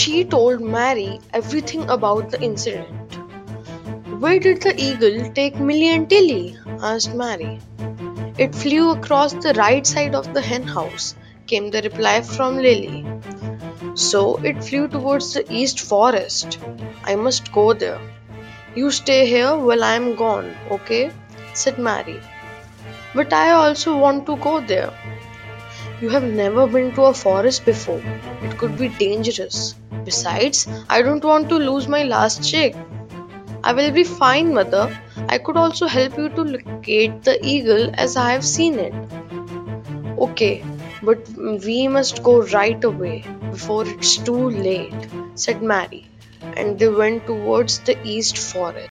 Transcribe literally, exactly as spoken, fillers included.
She told Mary everything about the incident. "Where did the eagle take Millie and Tilly?" asked Mary. "It flew across the right side of the hen house," came the reply from Lily. "So it flew towards the east forest. I must go there." "You stay here while I am gone, okay?" said Mary. "But I also want to go there." "You have never been to a forest before. It could be dangerous. Besides, I don't want to lose my last chick." "I will be fine, mother. I could also help you to locate the eagle as I have seen it." "Okay, but we must go right away before it's too late," said Mary, and they went towards the east forest.